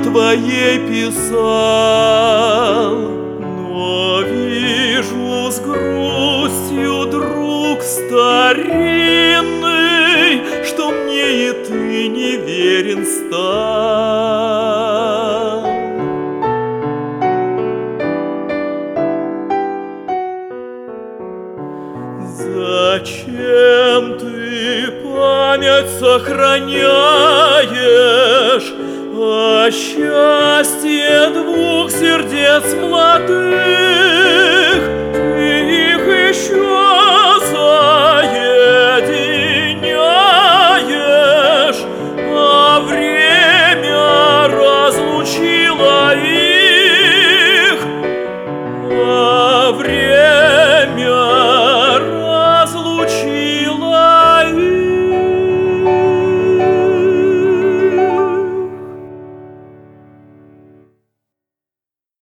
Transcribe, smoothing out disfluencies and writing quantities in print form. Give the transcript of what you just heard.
твоей писал, но вижу с грустью, друг старинный, что мне и ты не верен стал. Зачем ты память сохраняешь о счастье двух сердец молодых?